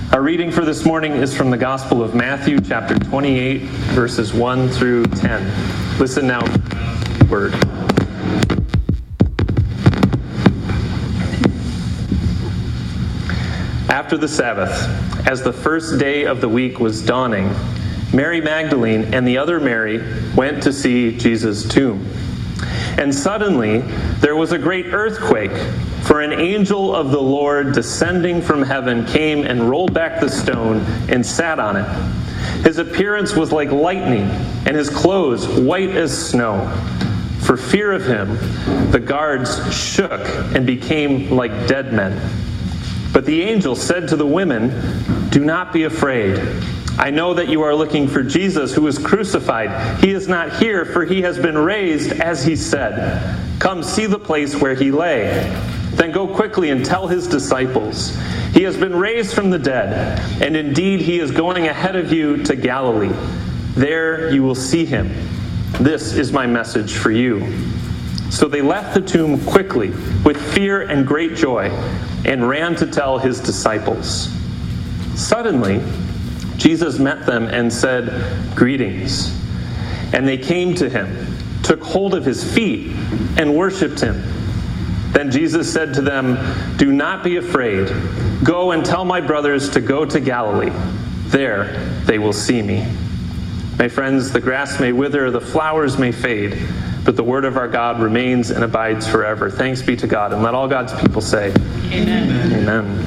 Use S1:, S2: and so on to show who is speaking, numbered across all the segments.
S1: Our reading for this morning is from the Gospel of Matthew, chapter 28, verses 1 through 10. Listen now to the word. After the Sabbath, as the first day of the week was dawning, Mary Magdalene and the other Mary went to see Jesus' tomb. And suddenly there was a great earthquake, for an angel of the Lord descending from heaven came and rolled back the stone and sat on it. His appearance was like lightning, and his clothes white as snow. For fear of him, the guards shook and became like dead men. But the angel said to the women, "Do not be afraid. I know that you are looking for Jesus who was crucified. He is not here, for he has been raised, as he said. Come see the place where he lay. Then go quickly and tell his disciples, he has been raised from the dead, and indeed he is going ahead of you to Galilee. There you will see him. This is my message for you." So they left the tomb quickly, with fear and great joy, and ran to tell his disciples. Suddenly, Jesus met them and said, "Greetings." And they came to him, took hold of his feet, and worshipped him. Then Jesus said to them, "Do not be afraid. Go and tell my brothers to go to Galilee. There they will see me." My friends, the grass may wither, the flowers may fade, but the word of our God remains and abides forever. Thanks be to God, and let all God's people say, Amen. Amen.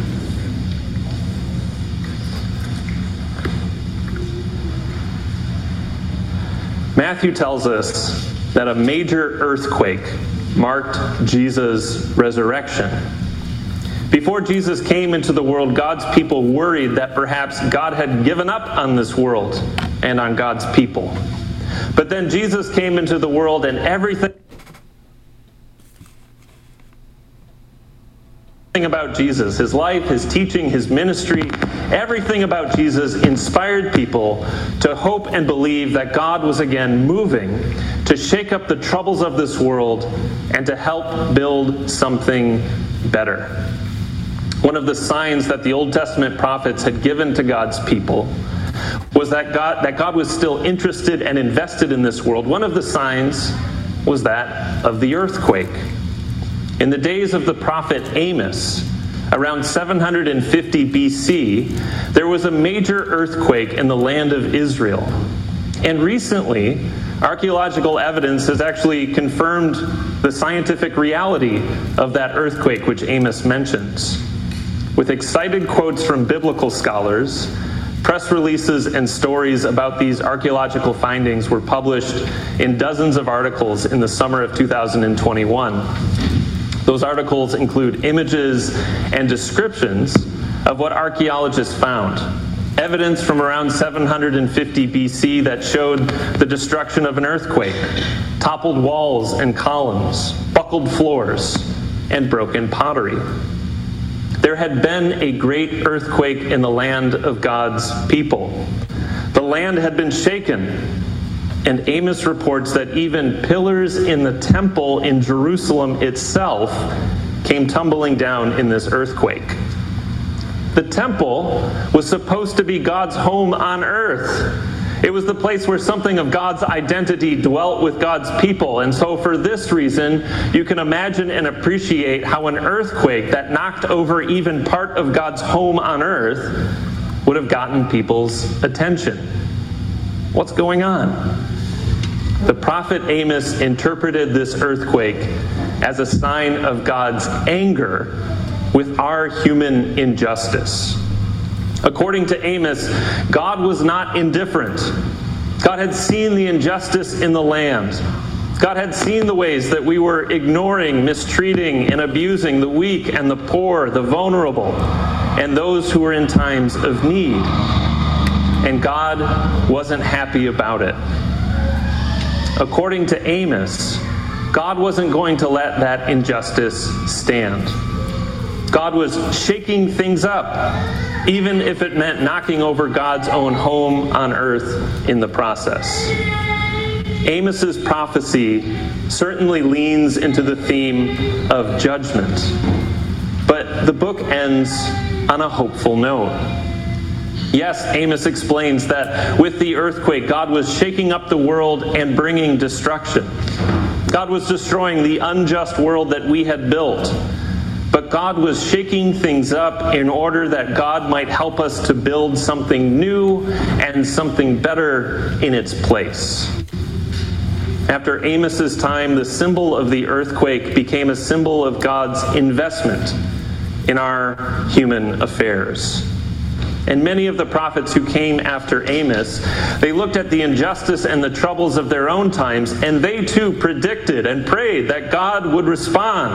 S1: Matthew tells us that a major earthquake marked Jesus' resurrection. Before Jesus came into the world, God's people worried that perhaps God had given up on this world and on God's people. But then Jesus came into the world, and everything about Jesus, his life, his teaching, his ministry, everything about Jesus inspired people to hope and believe that God was again moving to shake up the troubles of this world and to help build something better. One of the signs that the Old Testament prophets had given to God's people was that God was still interested and invested in this world. One of the signs was that of the earthquake. In the days of the prophet Amos, around 750 BC, there was a major earthquake in the land of Israel. And recently, archaeological evidence has actually confirmed the scientific reality of that earthquake which Amos mentions. With excited quotes from biblical scholars, press releases and stories about these archaeological findings were published in dozens of articles in the summer of 2021. Those articles include images and descriptions of what archaeologists found. Evidence from around 750 BC that showed the destruction of an earthquake, toppled walls and columns, buckled floors, and broken pottery. There had been a great earthquake in the land of God's people. The land had been shaken, and Amos reports that even pillars in the temple in Jerusalem itself came tumbling down in this earthquake. The temple was supposed to be God's home on earth. It was the place where something of God's identity dwelt with God's people. And so for this reason, you can imagine and appreciate how an earthquake that knocked over even part of God's home on earth would have gotten people's attention. What's going on? The prophet Amos interpreted this earthquake as a sign of God's anger with our human injustice. According to Amos, God was not indifferent. God had seen the injustice in the land. God had seen the ways that we were ignoring, mistreating, and abusing the weak and the poor, the vulnerable, and those who were in times of need. And God wasn't happy about it. According to Amos, God wasn't going to let that injustice stand. God was shaking things up, even if it meant knocking over God's own home on earth in the process. Amos's prophecy certainly leans into the theme of judgment, but the book ends on a hopeful note. Yes, Amos explains that with the earthquake, God was shaking up the world and bringing destruction. God was destroying the unjust world that we had built. But God was shaking things up in order that God might help us to build something new and something better in its place. After Amos's time, the symbol of the earthquake became a symbol of God's investment in our human affairs. And many of the prophets who came after Amos, they looked at the injustice and the troubles of their own times, and they too predicted and prayed that God would respond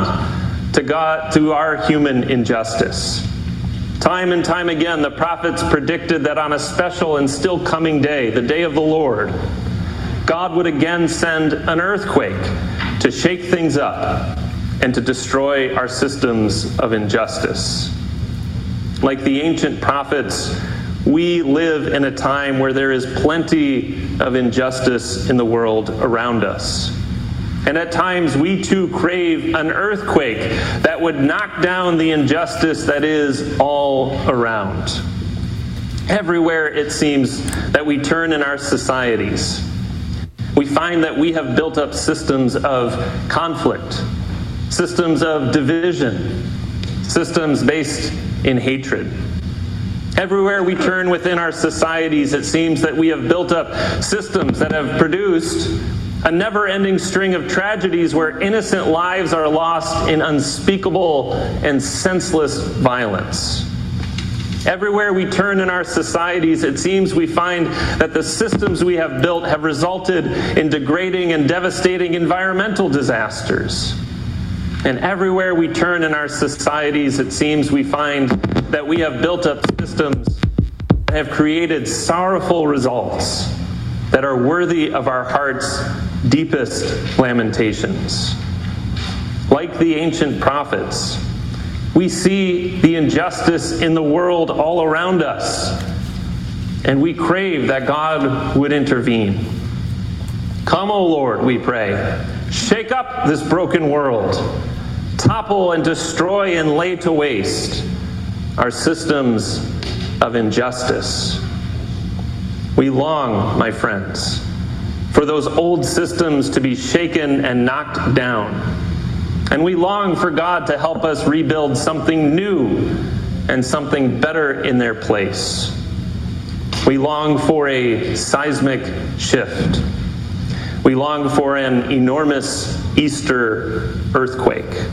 S1: to our human injustice. Time and time again, the prophets predicted that on a special and still coming day, the day of the Lord, God would again send an earthquake to shake things up and to destroy our systems of injustice. Like the ancient prophets, we live in a time where there is plenty of injustice in the world around us. And at times we too crave an earthquake that would knock down the injustice that is all around. Everywhere it seems that we turn in our societies, we find that we have built up systems of conflict, systems of division, systems based in hatred. Everywhere we turn within our societies, it seems that we have built up systems that have produced a never-ending string of tragedies where innocent lives are lost in unspeakable and senseless violence. Everywhere we turn in our societies, it seems we find that the systems we have built have resulted in degrading and devastating environmental disasters. And everywhere we turn in our societies, it seems we find that we have built up systems that have created sorrowful results that are worthy of our heart's deepest lamentations. Like the ancient prophets, we see the injustice in the world all around us, and we crave that God would intervene. Come, O Lord, we pray, shake up this broken world, topple and destroy and lay to waste our systems of injustice. We long, my friends, for those old systems to be shaken and knocked down. And we long for God to help us rebuild something new and something better in their place. We long for a seismic shift. We long for an enormous Easter earthquake.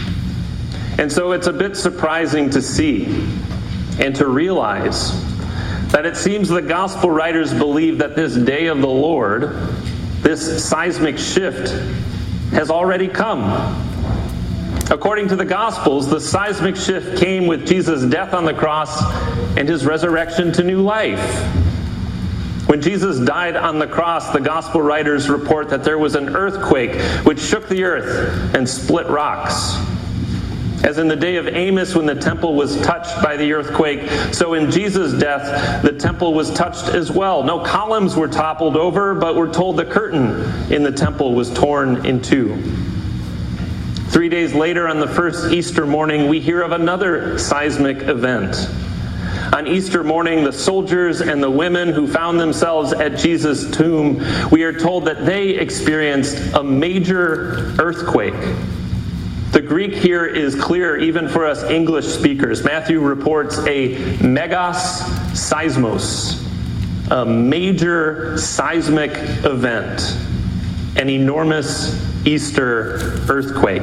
S1: And so it's a bit surprising to see and to realize that it seems the gospel writers believe that this day of the Lord, this seismic shift, has already come. According to the Gospels, the seismic shift came with Jesus' death on the cross and his resurrection to new life. When Jesus died on the cross, the Gospel writers report that there was an earthquake which shook the earth and split rocks. As in the day of Amos when the temple was touched by the earthquake, so in Jesus' death, the temple was touched as well. No columns were toppled over, but we're told the curtain in the temple was torn in two. 3 days later, on the first Easter morning, we hear of another seismic event. On Easter morning, the soldiers and the women who found themselves at Jesus' tomb, we are told that they experienced a major earthquake. The Greek here is clear even for us English speakers. Matthew reports a megas seismos, a major seismic event, an enormous Easter earthquake.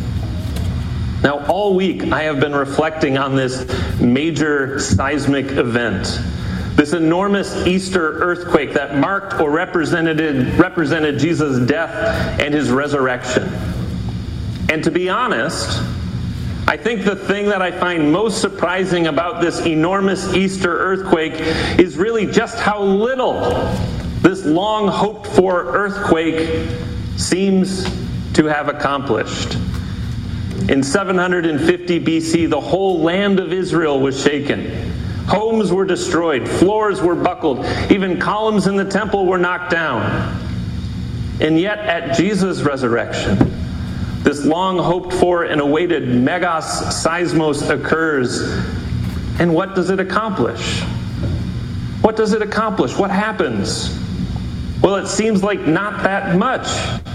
S1: Now, all week I have been reflecting on this major seismic event, this enormous Easter earthquake that marked or represented Jesus' death and his resurrection. And to be honest, I think the thing that I find most surprising about this enormous Easter earthquake is really just how little this long hoped for earthquake seems to have accomplished. In 750 BC, the whole land of Israel was shaken. Homes were destroyed, floors were buckled, even columns in the temple were knocked down. And yet at Jesus' resurrection, this long hoped for and awaited megas seismos occurs. And what does it accomplish? What does it accomplish? What happens? Well, it seems like not that much,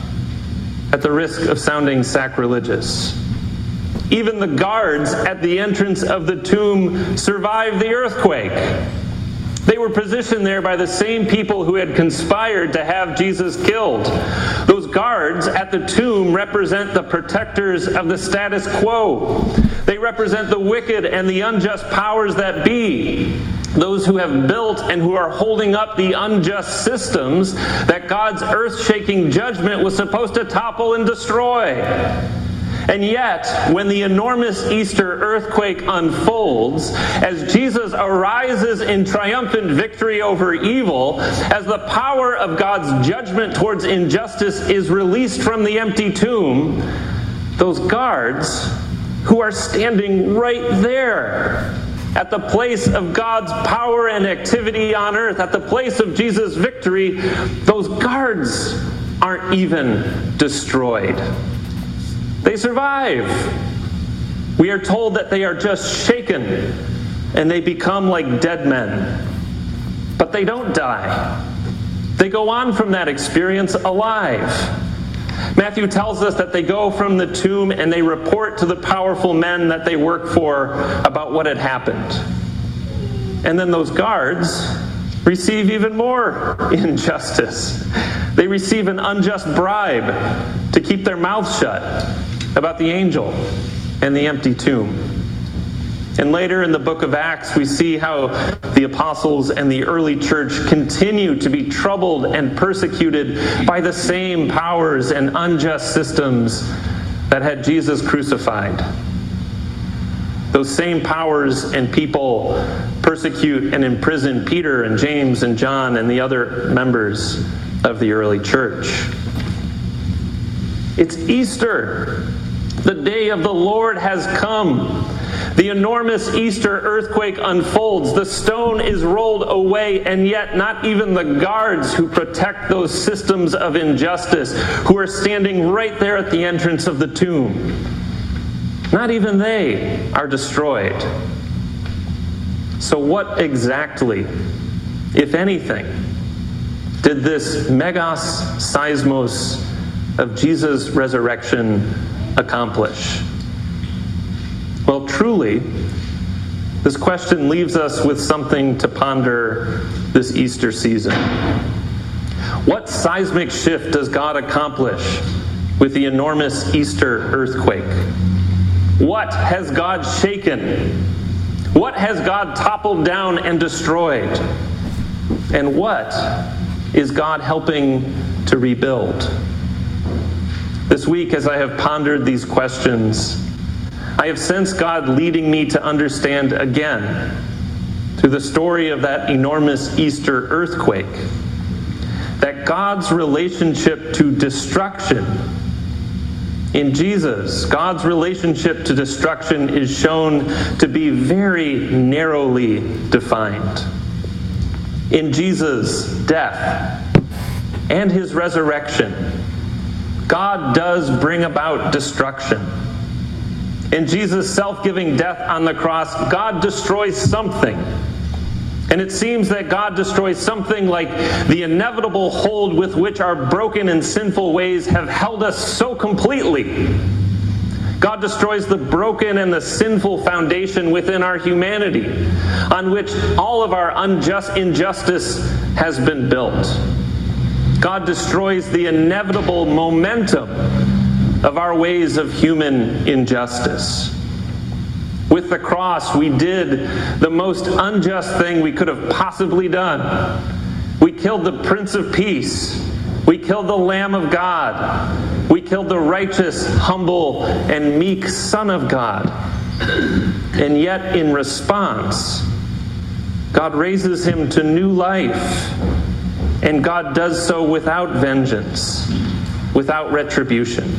S1: at the risk of sounding sacrilegious. Even the guards at the entrance of the tomb survived the earthquake. They were positioned there by the same people who had conspired to have Jesus killed. Those guards at the tomb represent the protectors of the status quo. They represent the wicked and the unjust powers that be, those who have built and who are holding up the unjust systems that God's earth-shaking judgment was supposed to topple and destroy. And yet, when the enormous Easter earthquake unfolds, as Jesus arises in triumphant victory over evil, as the power of God's judgment towards injustice is released from the empty tomb, those guards who are standing right there at the place of God's power and activity on earth, at the place of Jesus' victory, those guards aren't even destroyed. They survive. We are told that they are just shaken and they become like dead men. But they don't die. They go on from that experience alive. Matthew tells us that they go from the tomb and they report to the powerful men that they work for about what had happened. And then those guards receive even more injustice. They receive an unjust bribe to keep their mouths shut about the angel and the empty tomb. And later in the book of Acts, we see how the apostles and the early church continue to be troubled and persecuted by the same powers and unjust systems that had Jesus crucified. Those same powers and people persecute and imprison Peter and James and John and the other members of the early church. It's Easter. The day of the Lord has come. The enormous Easter earthquake unfolds. The stone is rolled away, and yet not even the guards who protect those systems of injustice, who are standing right there at the entrance of the tomb, not even they are destroyed. So what exactly, if anything, did this megas seismos of Jesus' resurrection accomplish? Well, truly, this question leaves us with something to ponder this Easter season. What seismic shift does God accomplish with the enormous Easter earthquake? What has God shaken? What has God toppled down and destroyed? And what is God helping to rebuild? This week, as I have pondered these questions, I have sensed God leading me to understand again, through the story of that enormous Easter earthquake, that God's relationship to destruction in Jesus, God's relationship to destruction is shown to be very narrowly defined. In Jesus' death and his resurrection, God does bring about destruction. In Jesus' self-giving death on the cross, God destroys something. And it seems that God destroys something like the inevitable hold with which our broken and sinful ways have held us so completely. God destroys the broken and the sinful foundation within our humanity, on which all of our injustice has been built. God destroys the inevitable momentum of our ways of human injustice. With the cross, we did the most unjust thing we could have possibly done. We killed the Prince of Peace. We killed the Lamb of God. We killed the righteous, humble, and meek Son of God. And yet, in response, God raises him to new life. And God does so without vengeance, without retribution.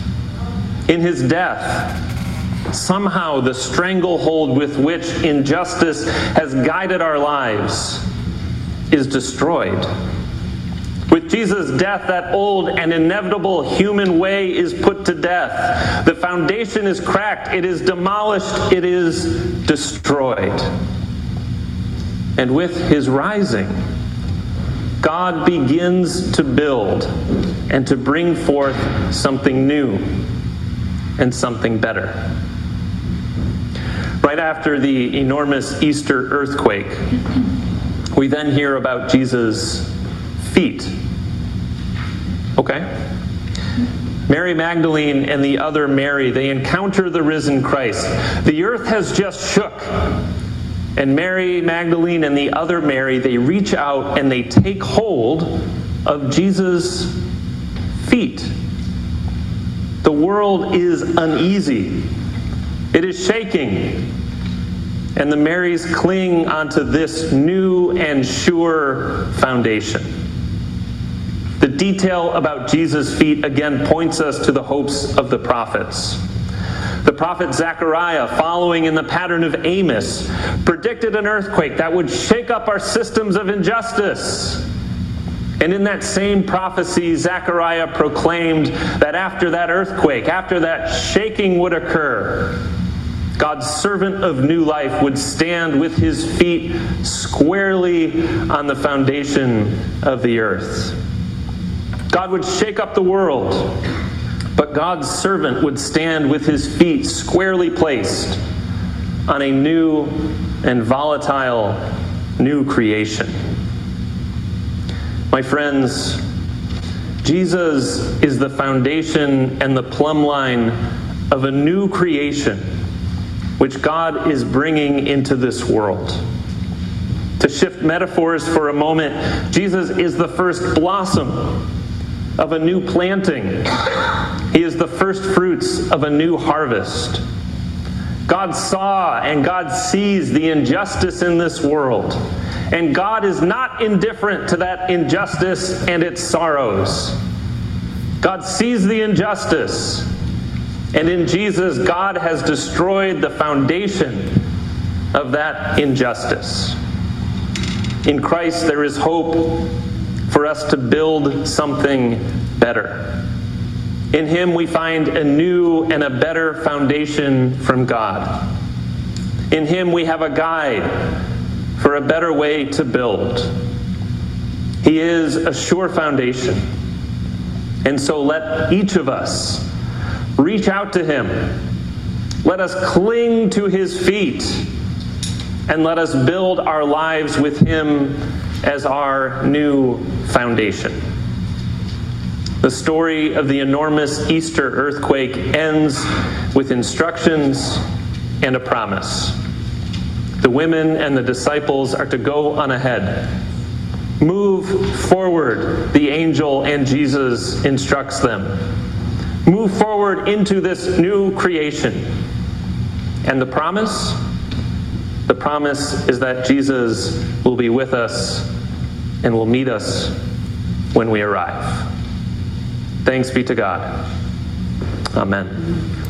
S1: In his death, somehow the stranglehold with which injustice has guided our lives is destroyed. With Jesus' death, that old and inevitable human way is put to death. The foundation is cracked, it is demolished, it is destroyed. And with his rising, God begins to build and to bring forth something new and something better. Right after the enormous Easter earthquake, we then hear about Jesus' feet. Okay? Mary Magdalene and the other Mary, they encounter the risen Christ. The earth has just shook. And Mary Magdalene and the other Mary, they reach out and they take hold of Jesus' feet. The world is uneasy. It is shaking. And the Marys cling onto this new and sure foundation. The detail about Jesus' feet again points us to the hopes of the prophets. The prophet Zechariah, following in the pattern of Amos, predicted an earthquake that would shake up our systems of injustice. And in that same prophecy, Zechariah proclaimed that after that earthquake, after that shaking would occur, God's servant of new life would stand with his feet squarely on the foundation of the earth. God would shake up the world, but God's servant would stand with his feet squarely placed on a new and volatile new creation. My friends, Jesus is the foundation and the plumb line of a new creation which God is bringing into this world. To shift metaphors for a moment, Jesus is the first blossom of a new planting. He is the first fruits of a new harvest. God saw and God sees the injustice in this world. And God is not indifferent to that injustice and its sorrows. God sees the injustice. And in Jesus, God has destroyed the foundation of that injustice. In Christ, there is hope for us to build something better. In him, we find a new and a better foundation from God. In him, we have a guide for a better way to build. He is a sure foundation. And so let each of us reach out to him. Let us cling to his feet. And let us build our lives with him as our new foundation. The story of the enormous Easter earthquake ends with instructions and a promise. The women and the disciples are to go on ahead. Move forward, the angel and Jesus instructs them. Move forward into this new creation. And the promise? The promise is that Jesus will be with us and will meet us when we arrive. Thanks be to God. Amen.